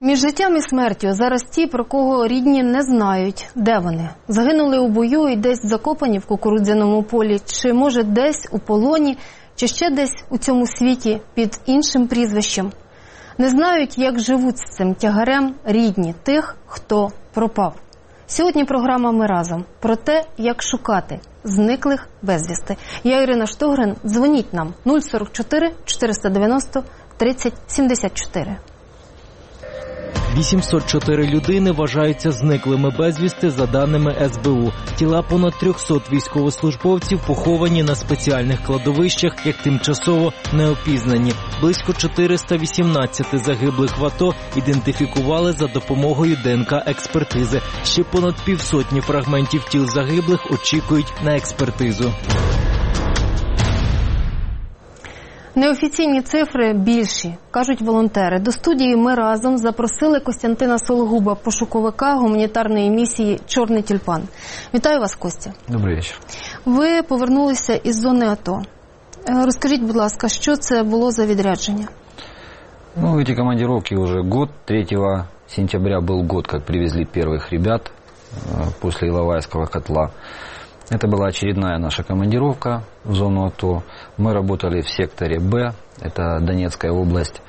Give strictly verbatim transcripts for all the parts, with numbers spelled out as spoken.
Між життям і смертю зараз ті, про кого рідні не знають, де вони. Загинули у бою і десь закопані в кукурудзяному полі, чи може десь у полоні, чи ще десь у цьому світі під іншим прізвищем. Не знають, як живуть з цим тягарем рідні тих, хто пропав. Сьогодні програма «Ми разом» про те, як шукати зниклих безвісти. Я Ірина Штогрин. Дзвоніть нам нуль сорок чотири чотириста дев'яносто тридцять сімдесят чотири. вісімсот чотири людини вважаються зниклими безвісти за даними ес бе у. Тіла понад трьохсот військовослужбовців поховані на спеціальних кладовищах як тимчасово неопізнані. Близько чотириста вісімнадцять загиблих в АТО ідентифікували за допомогою де ен ка-експертизи. Ще понад півсотні фрагментів тіл загиблих очікують на експертизу. Неофіційні цифри більші, кажуть волонтери. До студії «Ми разом» запросили Костянтина Сологуба, пошуковика гуманітарної місії «Чорний тюльпан». Вітаю вас, Костя. Добрий вечір. Ви повернулися із зони АТО. Розкажіть, будь ласка, що це було за відрядження? Ну, эти командировки уже год. третьего сентября был год, как привезли первых ребят после Иловайского котла. Это была очередная наша командировка в зону АТО. Мы работали в секторе Б, это Донецкая область.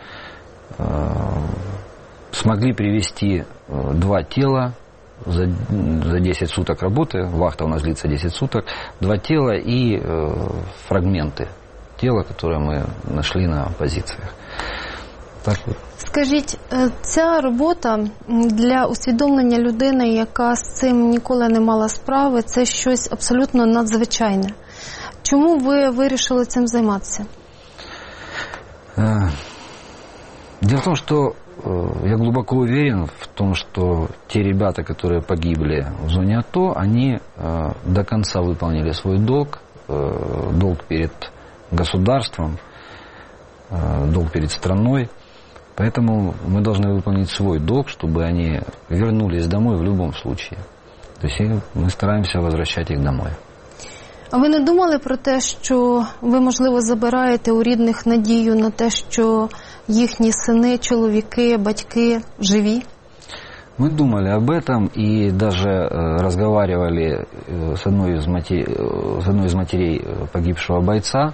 Смогли привезти два тела за, за десять суток работы. Вахта у нас длится десять суток. Два тела и фрагменты тела, которые мы нашли на позициях. Так вот. Скажіть, ця робота для усвідомлення людини, яка з цим ніколи не мала справи, це щось абсолютно надзвичайне. Чому ви вирішили цим займатися? Дело в том, что я глубоко уверен в том, что те ребята, которые погибли в зоне АТО, они до конца выполнили свой долг, долг перед государством, долг перед страной. Поэтому мы должны выполнить свой долг, чтобы они вернулись домой в любом случае. То есть мы стараемся возвращать их домой. А ви не думали про те, що ви, можливо, забираєте у рідних надію на те, що їхні сини, чоловіки, батьки живі? Мы думали об этом и даже разговаривали с одной из матерей, с одной из матерей погибшего бойца,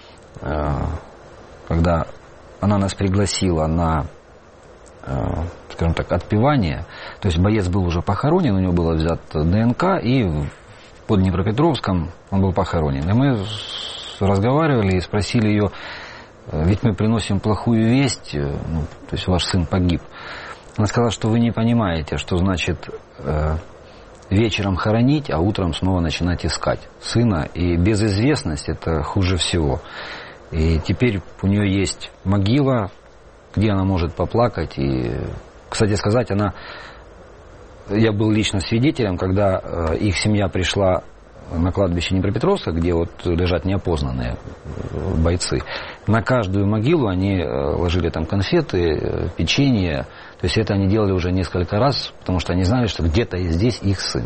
когда она нас пригласила на, скажем так, отпевание. То есть боец был уже похоронен, у него было взято дэ эн ка, и под Днепропетровском он был похоронен. И мы разговаривали и спросили ее, ведь мы приносим плохую весть, ну, то есть ваш сын погиб. Она сказала, что вы не понимаете, что значит вечером хоронить, а утром снова начинать искать сына. И безызвестность – это хуже всего. И теперь у нее есть могила, где она может поплакать. И, кстати сказать, она... Я был лично свидетелем, когда их семья пришла на кладбище Днепропетровска, где вот лежат неопознанные бойцы. На каждую могилу они ложили там конфеты, печенье. То есть это они делали уже несколько раз, потому что они знали, что где-то здесь их сын.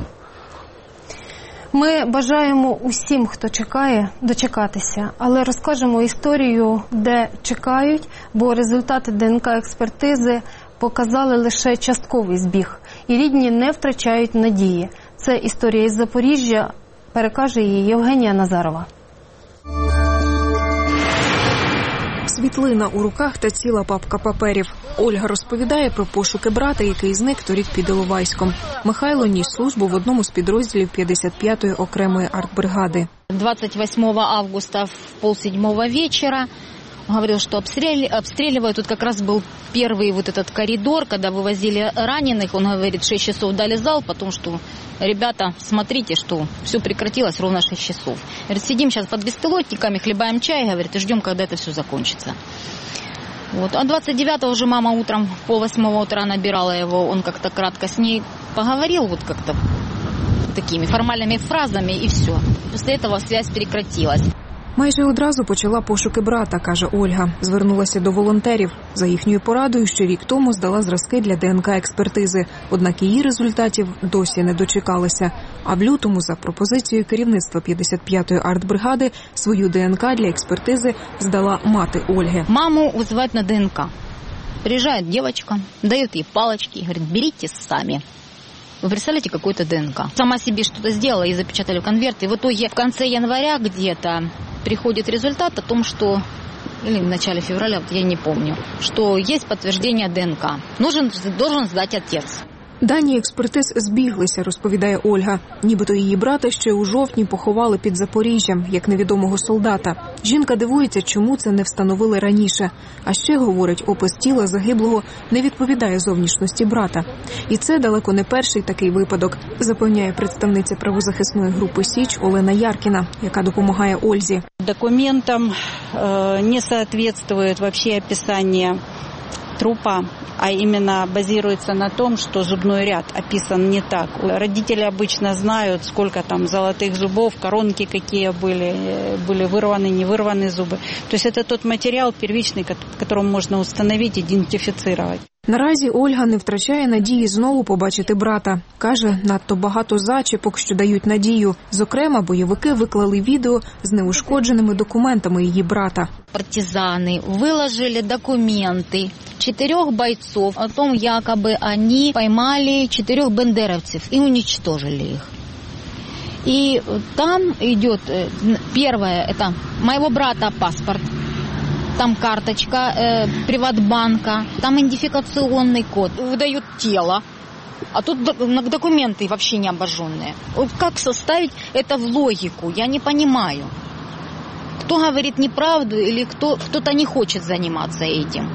Ми бажаємо усім, хто чекає, дочекатися, але розкажемо історію, де чекають, бо результати де ен ка-експертизи показали лише частковий збіг, і рідні не втрачають надії. Це історія із Запоріжжя, перекаже її Євгенія Назарова. Світлина у руках та ціла папка паперів. Ольга розповідає про пошуки брата, який зник торік під Іловайськом. Михайло ніс службу в одному з підрозділів п'ятдесят п'ятої окремої артбригади. двадцать восьмого августа в полседьмого вечера говорил, что обстреливают. Тут как раз был первый вот этот коридор, когда вывозили раненых. Он говорит, шесть часов дали залп, потом что, ребята, смотрите, что все прекратилось ровно шесть часов. Говорит, сидим сейчас под беспилотниками, хлебаем чай, говорит, и ждем, когда это все закончится. Вот. А двадцать девятого уже мама утром, в полвосьмого утра набирала его, он как-то кратко с ней поговорил, вот как-то такими формальными фразами, и все. После этого связь прекратилась. Майже одразу почала пошуки брата, каже Ольга. Звернулася до волонтерів. За їхньою порадою ще рік тому здала зразки для де ен ка-експертизи. Однак її результатів досі не дочекалися. А в лютому за пропозицією керівництва п'ятдесят п'ятої артбригади свою де ен ка для експертизи здала мати Ольги. Маму визивають на де ен ка. Приезжает девочка, дает ей палочки и говорит, берите сами. Вы представляете, какой-то ДНК. Сама себе что-то сделала и запечатали в конверт. И в итоге в конце января где-то приходит результат о том, что, или в начале февраля, я не помню, что есть подтверждение ДНК. Нужен, должен сдать отец. Дані експертиз збіглися, розповідає Ольга. Нібито її брата ще у жовтні поховали під Запоріжжям, як невідомого солдата. Жінка дивується, чому це не встановили раніше. А ще, говорить, опис тіла загиблого не відповідає зовнішності брата. І це далеко не перший такий випадок, запевняє представниця правозахисної групи «Січ» Олена Яркіна, яка допомагає Ользі. Документам э, не соответствует вообще описание трупа, а именно базируется на том, что зубной ряд описан не так. Родители обычно знают, сколько там золотых зубов, коронки какие были, были вырваны, не вырваны зубы. То есть это тот материал первичный, которым можно установить, идентифицировать. Наразі Ольга не втрачає надії знову побачити брата. Каже, надто багато зачіпок, що дають надію. Зокрема, бойовики виклали відео з неушкодженими документами її брата. Партизаны выложили документы четырех бойцов о том, якобы они поймали четырех бендеровцев и уничтожили их. И там идет, первое, это моего брата паспорт. Там карточка э, Приватбанка, там идентификационный код. Выдают тело, а тут документы вообще не обожженные. Как составить это в логику, я не понимаю. Кто говорит неправду или кто, кто-то не хочет заниматься этим.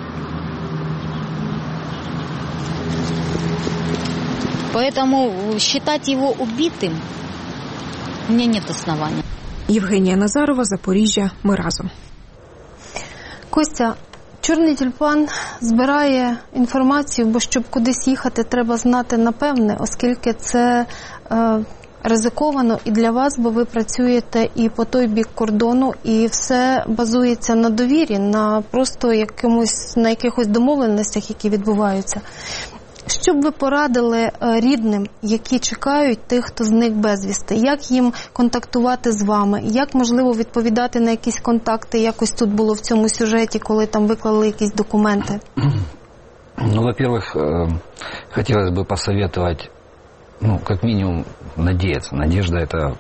Поэтому считать его убитым у меня нет оснований. Євгенія Назарова, Запоріжжя. Ми разом. Костя, Чорний тюльпан збирає інформацію, бо щоб кудись їхати, треба знати напевне, оскільки це е, ризиковано і для вас, бо ви працюєте і по той бік кордону, і все базується на довірі, на просто якомусь, на якихось домовленостях, які відбуваються. Що б ви порадили рідним, які чекають тих, хто зник безвісти? Як їм контактувати з вами? Як, можливо, відповідати на якісь контакти? Якось тут було в цьому сюжеті, коли там виклали якісь документи? Ну, во-первых, хотелось бы посоветовать, ну, как минимум, надеяться. Надежда – это,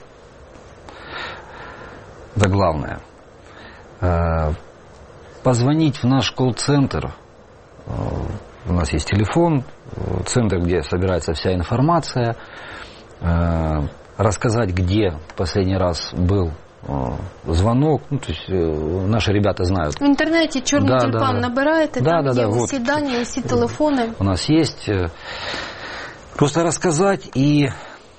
это главное. Позвонить в наш колл-центр. У нас есть телефон, центр, где собирается вся информация, рассказать, где последний раз был звонок. Ну, то есть наши ребята знают. В интернете «Черный да, тюльпан» да, набираете, да, там да, є да, усі вот. дані, усі телефони. У нас есть. Просто рассказать, и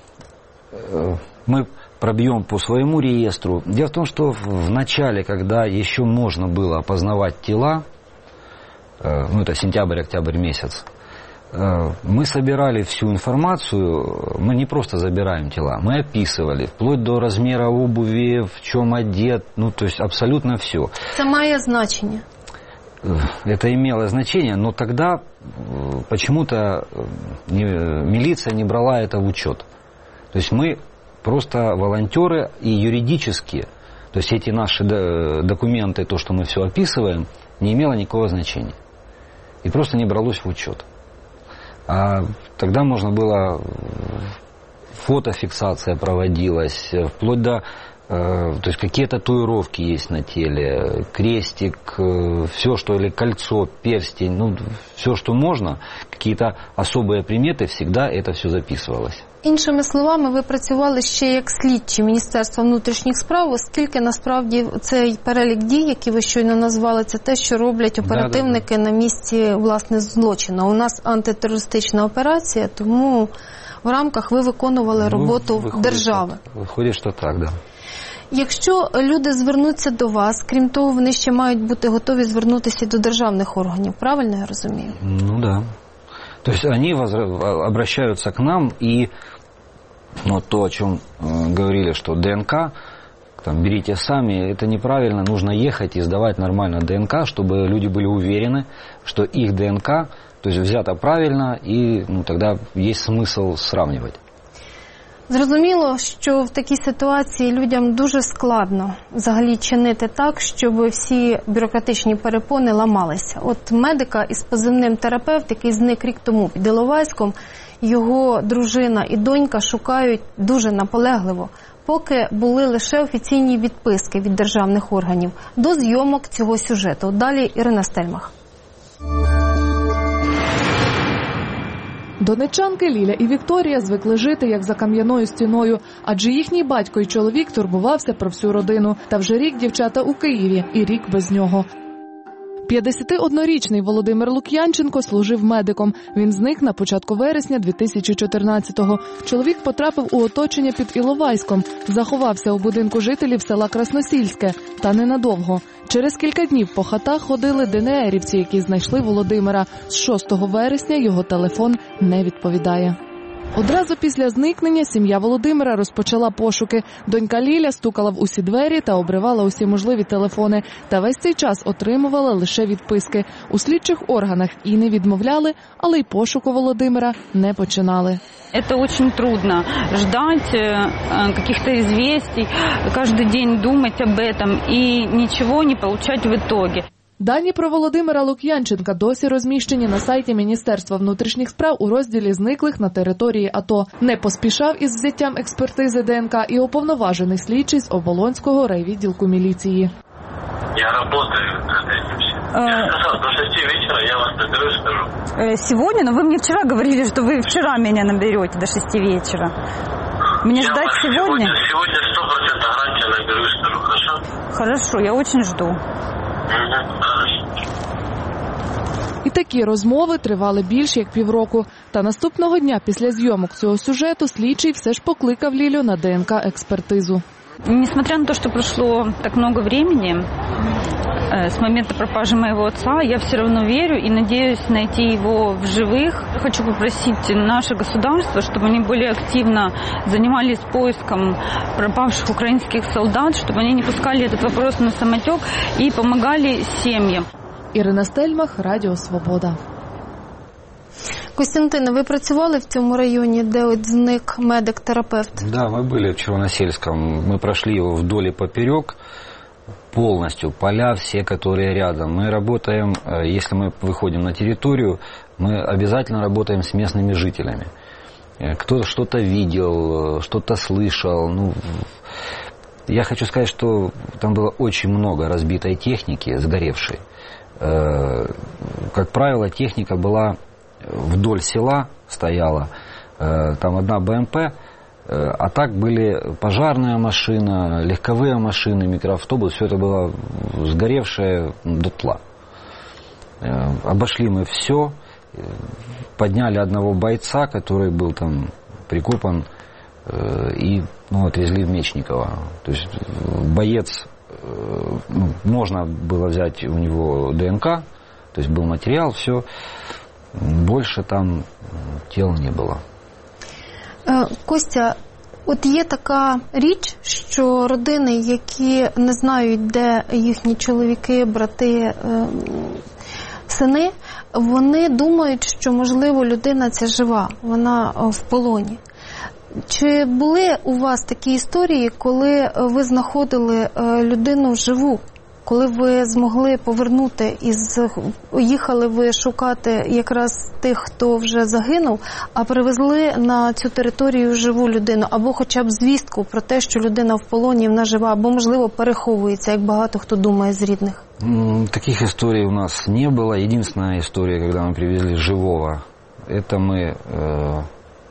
мы пробьем по своему реестру. Дело в том, что в начале, когда еще можно было опознавать тела, ну это сентябрь-октябрь месяц, мы собирали всю информацию, мы не просто забираем тела, мы описывали, вплоть до размера обуви, в чем одет, ну то есть абсолютно все. Это має значение. Это имело значение, но тогда почему-то милиция не брала это в учет. То есть мы просто волонтеры и юридически, то есть эти наши документы, то, что мы все описываем, не имело никакого значения. И просто не бралось в учет. А тогда можно было, фотофиксация проводилась, вплоть до, э, то есть какие татуировки есть на теле, крестик, э, все, что, или кольцо, перстень, ну, все, что можно, какие-то особые приметы, всегда это все записывалось. Іншими словами, ви працювали ще як слідчі Міністерства внутрішніх справ, оскільки насправді цей перелік дій, які ви щойно назвали, це те, що роблять оперативники да, да, да. на місці, власне, злочину. У нас антитерористична операція, тому в рамках ви виконували роботу ну, виходить, держави. Виходить, що так, да. Якщо люди звернуться до вас, крім того, вони ще мають бути готові звернутися до державних органів, правильно я розумію? Ну, да. То есть они обращаются к нам, и ну, то, о чем э, говорили, что ДНК, там, берите сами, это неправильно, нужно ехать и сдавать нормально ДНК, чтобы люди были уверены, что их ДНК, то есть взято правильно, и ну, тогда есть смысл сравнивать. Зрозуміло, що в такій ситуації людям дуже складно взагалі чинити так, щоб всі бюрократичні перепони ламалися. От медика із позивним терапевт, який зник рік тому під Іловайськом, його дружина і донька шукають дуже наполегливо, поки були лише офіційні відписки від державних органів до зйомок цього сюжету. Далі Ірина Стельмах. Донеччанки Ліля і Вікторія звикли жити як за кам'яною стіною, адже їхній батько і чоловік турбувався про всю родину. Та вже рік дівчата у Києві і рік без нього. п'ятдесятиоднорічний Володимир Лук'янченко служив медиком. Він зник на початку вересня дві тисячі чотирнадцятого. Чоловік потрапив у оточення під Іловайськом. Заховався у будинку жителів села Красносільське. Та ненадовго. Через кілька днів по хатах ходили ДНРівці, які знайшли Володимира. З шостого вересня його телефон не відповідає. Одразу після зникнення сім'я Володимира розпочала пошуки. Донька Ліля стукала в усі двері та обривала усі можливі телефони. Та весь цей час отримувала лише відписки. У слідчих органах і не відмовляли, але й пошуку Володимира не починали. Это очень трудно ждать каких-то известий, каждый день думать об этом и ничего не получать в итоге. Дані про Володимира Лук'янченка досі розміщені на сайті Міністерства внутрішніх справ у розділі «Зниклих на території АТО». Не поспішав із взяттям експертизи ДНК і уповноважений слідчий з Оболонського райвідділку міліції. Я работаю над этим. Я сказал, до шести вечера я вас наберу и скажу. Сегодня? Но вы мне вчера говорили, что вы вчера меня наберете до шести вечера. Мне я ждать сегодня? Сегодня сто процентов гарантия наберу и скажу, хорошо? Хорошо, я очень жду. І такі розмови тривали більш як півроку. Та наступного дня після зйомок цього сюжету слідчий все ж покликав Лілю на ДНК-експертизу. Несмотря на то, что прошло так много времени с момента пропажи моего отца, я все равно верю и надеюсь найти его в живых. Хочу попросить наше государство, чтобы они более активно занимались поиском пропавших украинских солдат, чтобы они не пускали этот вопрос на самотек и помогали семьям. Ірина Стельмах, Радіо Свобода. Костянтине, ви працювали в цьому районі, де от зник медик-терапевт? Да, мы были в Червоносельском. Мы прошли его вдоль и поперек, полностью, поля все, которые рядом. Мы работаем, если мы выходим на территорию, мы обязательно работаем с местными жителями. Кто что-то видел, что-то слышал. Ну, я хочу сказать, что там было очень много разбитой техники, сгоревшей. Как правило, техника была вдоль села, стояла, там одна БМП, а так были пожарная машина, легковые машины, микроавтобус, все это было сгоревшее дотла. Обошли мы все, подняли одного бойца, который был там прикопан, и ну, отвезли в Мечниково. То есть боец, ну, можно было взять у него ДНК, то есть был материал, все. Більше там тіл не було. Костя, от є така річ, що родини, які не знають, де їхні чоловіки, брати, сини, вони думають, що, можливо, людина ця жива, вона в полоні. Чи були у вас такі історії, коли ви знаходили людину живу? Коли ви змогли повернути, із їхали ви шукати якраз тих, хто вже загинув, а привезли на цю територію живу людину, або хоча б звістку про те, що людина в полоні, вона жива, або, можливо, переховується, як багато хто думає з рідних? Таких историй у нас не было. Единственная история, когда мы привезли живого, это мы э,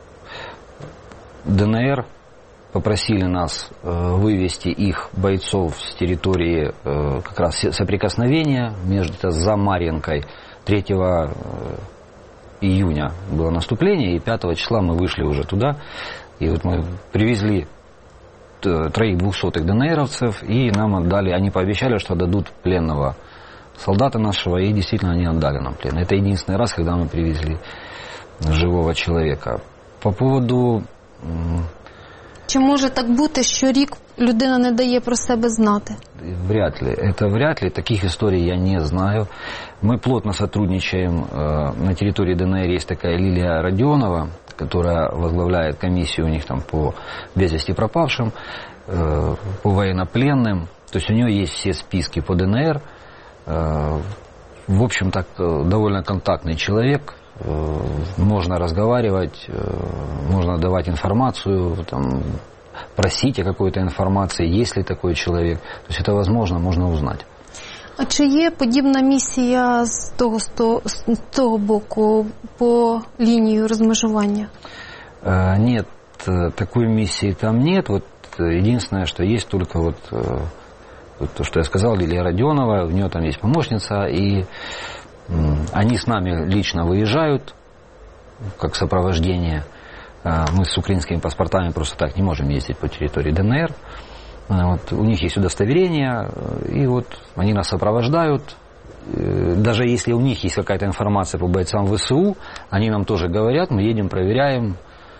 ДНР попросили нас э, вывести их бойцов с территории э, как раз соприкосновения между за Марьинкой. третьего июня было наступление, и пятого числа мы вышли уже туда. И вот мы привезли троих двухсотых ДНРовцев, и нам отдали, они пообещали, что дадут пленного солдата нашего, и действительно они отдали нам плен. Это единственный раз, когда мы привезли живого человека. По поводу... Чи може так бути, що рік людина не дає про себе знати? Вряд ли. Это вряд ли. Таких историй я не знаю. Мы плотно сотрудничаем. На территории ДНР есть такая Лилия Родионова, которая возглавляет комиссию у них там по без вести пропавшим, э, по военнопленным. То есть у нее есть все списки по ДНР. Э, в общем, так довольно контактный человек. Э, можно разговаривать, э, можно давать информацию, там, просить о какой-то информации, есть ли такой человек. То есть это возможно, можно узнать. А чи є подібна місія з того, з того боку по лінію розмежування? Э, нет, такой миссии там нет. Вот единственное, что есть только вот, вот то, что я сказал, Лилия Родионова, у нее там есть помощница, и они с нами лично выезжают, как сопровождение. Мы с украинскими паспортами просто так не можем ездить по территории ДНР. Вот, у них есть удостоверение, и вот они нас сопровождают. Даже если у них есть какая-то информация по бойцам ВСУ, они нам тоже говорят, мы едем, проверяем.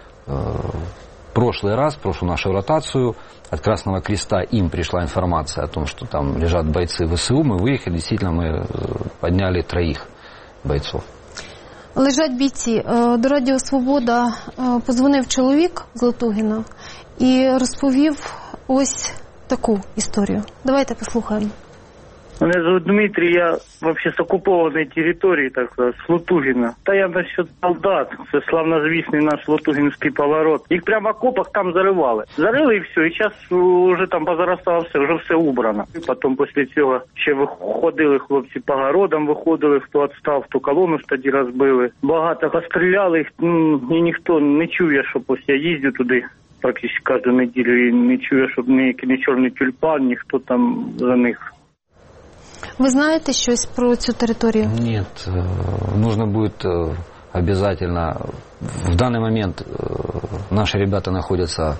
Прошлый раз, прошлую нашу ротацию, от Красного Креста им пришла информация о том, что там лежат бойцы ВСУ. Мы выехали, действительно, мы подняли троих бойцов. Лежать бійці. До Радіо Свобода подзвонив чоловік з Латугіна і розповів ось таку історію. Давайте послухаємо. Меня зовут Дмитрий, я вообще с оккупованной территории, так сказать, с Латугина. Та я насчет солдат, це славнозвісний наш Латугинский поворот. Их прямо в окопах там зарывали. Зарыли и все, и сейчас уже там позарастало все, вже все убрано. І потім після цього ще виходили хлопці по городам, виходили, хто відстав, хто колону ж тоді розбили. Багато постріляли, і ніхто не чує, що ось я їздю туди практично кожну неділю, і не чує, щоб ні, ні чорний тюльпан, ніхто там за них. Вы знаете щось про цю територію? Нет, нужно будет обязательно. В данный момент наши ребята находятся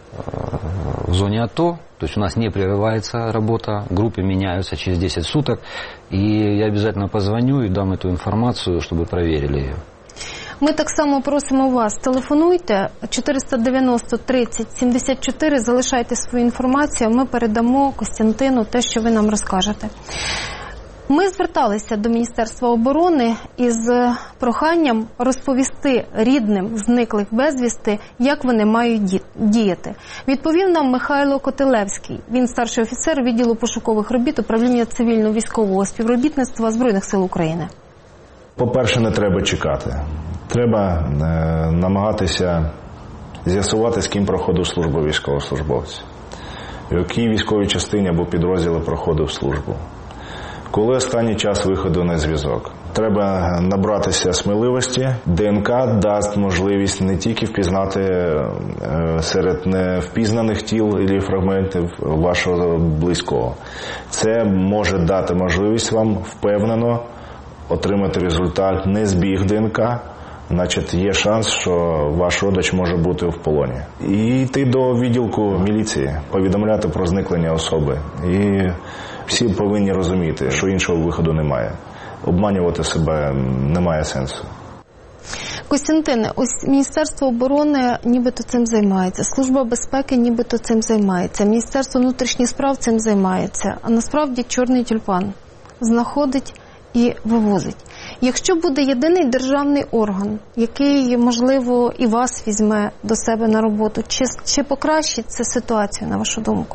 в зоне АТО, то есть у нас не прерывается работа, группы меняются через десять суток, и я обязательно позвоню и дам эту информацию, чтобы проверили ее. Ми так само просимо вас, телефонуйте чотириста дев'яносто тридцять сімдесят чотири, залишайте свою інформацію, ми передамо Костянтину те, що ви нам розкажете. Ми зверталися до Міністерства оборони із проханням розповісти рідним зниклих безвісти, як вони мають діяти. Відповів нам Михайло Котелевський. Він старший офіцер відділу пошукових робіт управління цивільно-військового співробітництва Збройних сил України. По-перше, не треба чекати. Треба е, намагатися з'ясувати, з ким проходив службу військовослужбовця. В якій військовій частині або підрозділі проходив службу. Коли останній час виходу на зв'язок. Треба набратися сміливості. ДНК дасть можливість не тільки впізнати е, серед невпізнаних тіл і фрагментів вашого близького. Це може дати можливість вам впевнено отримати результат не збіг ДНК, значить є шанс, що ваш родич може бути в полоні. І йти до відділку міліції, повідомляти про зникнення особи. І всі повинні розуміти, що іншого виходу немає. Обманювати себе немає сенсу. Костянтине, ось Міністерство оборони нібито цим займається, Служба безпеки нібито цим займається, Міністерство внутрішніх справ цим займається, а насправді чорний тюльпан знаходить і вивозить. Якщо буде єдиний державний орган, який, можливо, і вас візьме до себе на роботу, чи, чи покращить це ситуацію, на вашу думку?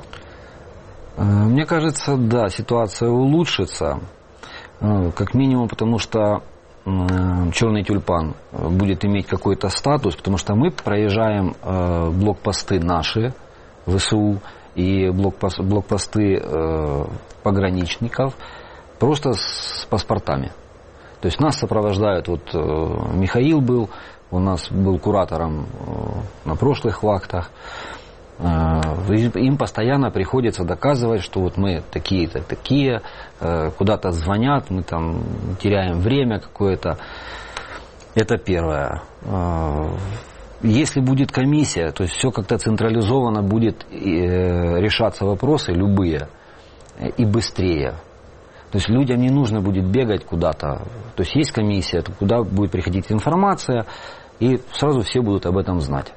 Мне кажется, да, ситуация улучшится, как минимум, потому что черный тюльпан будет иметь какой-то статус, потому что мы проезжаем блокпосты наши, ВСУ, и блокпосты пограничников, просто с паспортами. То есть нас сопровождают, вот Михаил был, у нас был куратором на прошлых вахтах, им постоянно приходится доказывать, что вот мы такие-то, такие, куда-то звонят, мы там теряем время какое-то. Это первое. Если будет комиссия, то есть все как-то централизованно будет решаться вопросы любые и быстрее. То есть людям не нужно будет бегать куда-то. То есть есть комиссия, куда будет приходить информация, и сразу все будут об этом знать.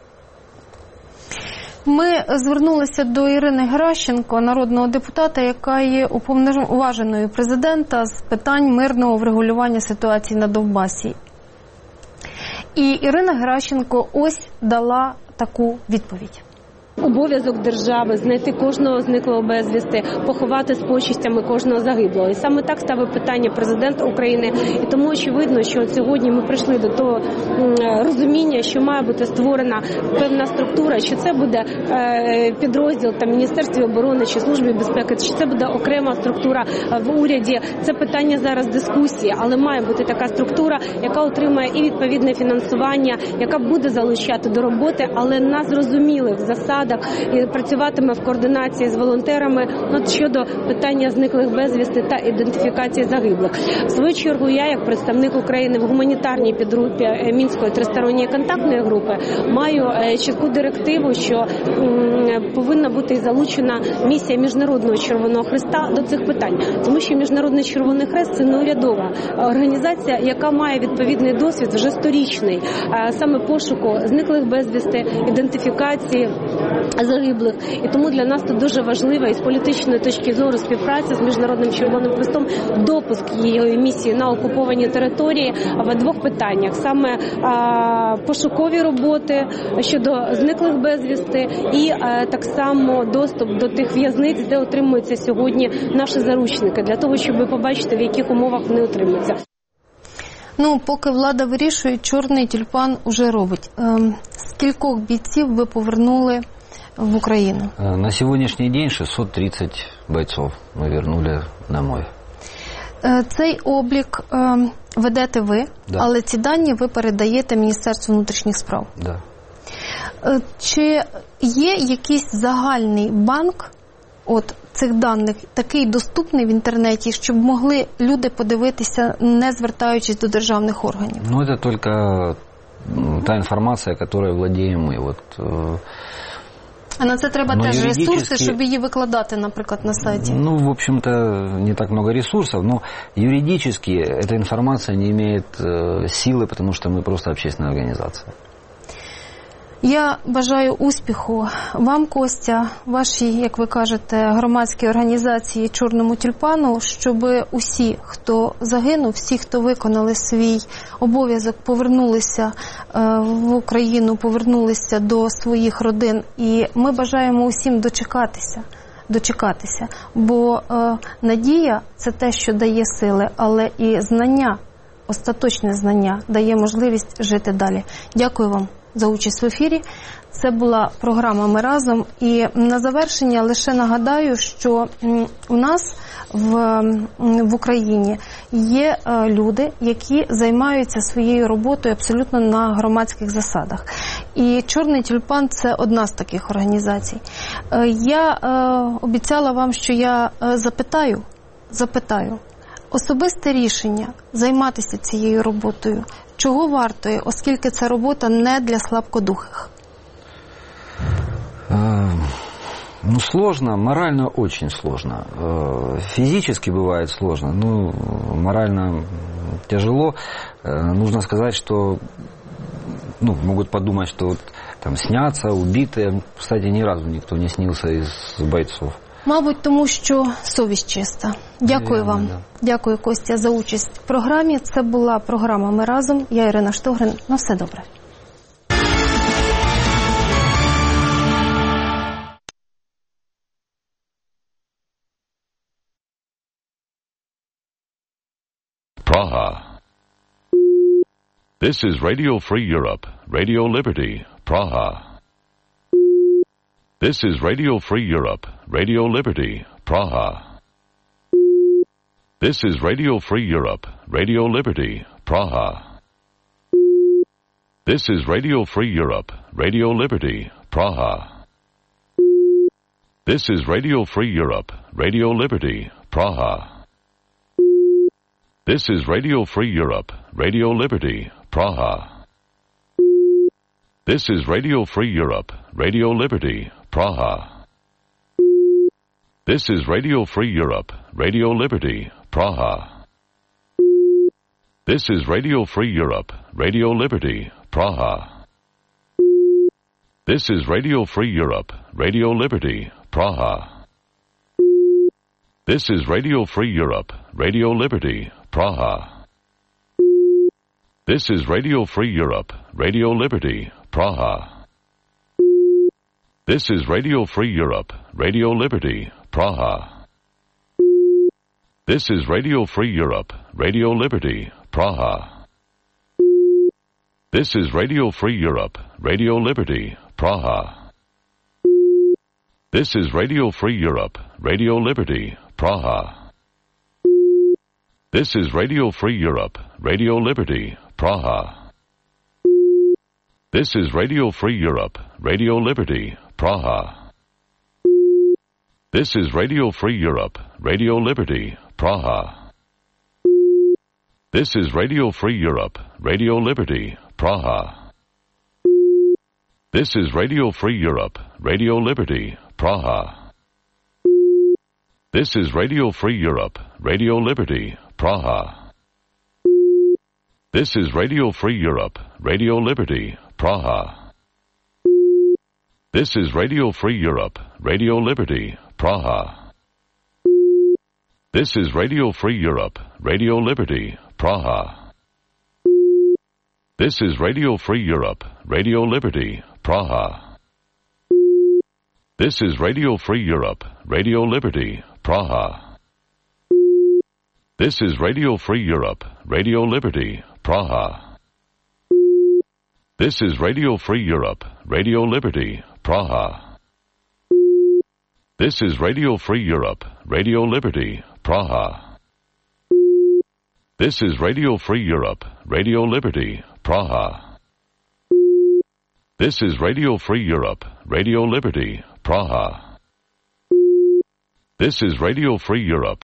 Ми звернулися до Ірини Геращенко, народного депутата, яка є уповноваженою президента з питань мирного врегулювання ситуації на Донбасі. І Ірина Геращенко ось дала таку відповідь. Обов'язок держави знайти кожного зниклого безвісти, поховати з почестями кожного загиблого. І саме так ставив питання президент України. І тому очевидно, що сьогодні ми прийшли до того розуміння, що має бути створена певна структура, що це буде підрозділ там Міністерстві оборони чи Службі безпеки, чи це буде окрема структура в уряді. Це питання зараз дискусії, але має бути така структура, яка отримає і відповідне фінансування, яка буде залучати до роботи, але на зрозумілих засадах, і працюватиме в координації з волонтерами от щодо питання зниклих безвісти та ідентифікації загиблих. В свою чергу я, як представник України в гуманітарній підгрупі Мінської тристоронньої контактної групи, маю чітку директиву, що повинна бути залучена місія Міжнародного Червоного Хреста до цих питань. Тому що Міжнародний Червоний Хрест – це неурядова організація, яка має відповідний досвід вже сторічний, саме пошуку зниклих безвісти, ідентифікації загиблих. І тому для нас тут дуже важлива із політичної точки зору співпраця з Міжнародним Червоним Хрестом, допуск її місії на окуповані території в двох питаннях. Саме а, пошукові роботи щодо зниклих безвісти і а, так само доступ до тих в'язниць, де отримуються сьогодні наші заручники, для того, щоб побачити, в яких умовах вони отримуються. Ну, поки влада вирішує, чорний тюльпан уже робить. Ем, скількох бійців ви повернули в Україну? На сьогоднішній день шістсот тридцять бойців ми вернули домой. Цей облік е, ведете ви, да. Але ці дані ви передаєте Міністерству внутрішніх справ. Да. Е, чи є якийсь загальний банк от цих даних, такий доступний в інтернеті, щоб могли люди подивитися, не звертаючись до державних органів? Ну, це тільки та інформація, якою володіємо ми. От, а на це треба но теж юридически... ресурси, щоб її викладати, наприклад, на сайті? Ну, в общем-то, не так много ресурсов, но юридически эта информация не имеет э, силы, потому что мы просто общественная организация. Я бажаю успіху вам, Костя, вашій, як ви кажете, громадській організації «Чорному тюльпану», щоб усі, хто загинув, всі, хто виконали свій обов'язок, повернулися в Україну, повернулися до своїх родин. І ми бажаємо усім дочекатися, дочекатися. Бо е, надія – це те, що дає сили, але і знання, остаточне знання, дає можливість жити далі. Дякую вам за участь в ефірі. Це була програма «Ми разом». І на завершення лише нагадаю, що у нас в, в Україні є люди, які займаються своєю роботою абсолютно на громадських засадах. І «Чорний тюльпан» – це одна з таких організацій. Я обіцяла вам, що я запитаю, запитаю, особисте рішення займатися цією роботою чого вартує, оскільки ця робота не для слабкодухих? Ну, сложно, морально очень сложно. Физически бывает сложно, но морально тяжело. Нужно сказать, что ну, могут подумать, что вот, там снятся, убитые. Кстати, ни разу никто не снился из бойцов. Мабуть, тому що совість чиста. Дякую вам. Да. Дякую, Костя, за участь в програмі. Це була програма «Ми разом». Я Ірина Штогрин. На все добре. Praha. This is Radio Free Europe, Radio Liberty, Praha. This is Radio Free Europe, Radio Liberty, Praha. This is Radio Free Europe, Radio Liberty, Praha. This is Radio Free Europe, Radio Liberty, Praha. This is Radio Free Europe, Radio Liberty, Praha. This is Radio Free Europe, Radio Liberty, Praha. This is Radio Free Europe, Radio Liberty, Praha. This is Radio Free Europe, Radio Liberty, Praha. This is Radio Free Europe, Radio Liberty, Praha. This is Radio Free Europe, Radio Liberty, Praha. This is Radio Free Europe, Radio Liberty, Praha. This is Radio Free Europe, Radio Liberty, Praha. This is Radio Free Europe, Radio Liberty, Praha. This is Radio Free Europe, Radio Liberty, Praha. This is Radio Free Europe, Radio Liberty, Praha. This is Radio Free Europe, Radio Liberty, Praha. This is Radio Free Europe, Radio Liberty, Praha. This is Radio Free Europe, Radio Liberty, Praha. This is Radio Free Europe, Radio Liberty, Praha. This is Radio Free Europe, Radio Liberty, Praha. This is Radio Free Europe, Radio Liberty, Praha. This is Radio Free Europe, Radio Liberty, Praha. This is Radio Free Europe, Radio Liberty, Praha. This is Radio Free Europe, Radio Liberty, Praha. This is Radio Free Europe, Radio Liberty, Praha. This is Radio Free Europe, Radio Liberty, Praha. This is Radio Free Europe, Radio Liberty, Praha. This is Radio Free Europe, Radio Liberty, Praha. This is Radio Free Europe, Radio Liberty, Praha. This is Radio Free Europe, Radio Liberty, Praha. This is Radio Free Europe, Radio Liberty, Praha. This is Radio Free Europe, Radio Liberty, Praha. This is Radio Free Europe,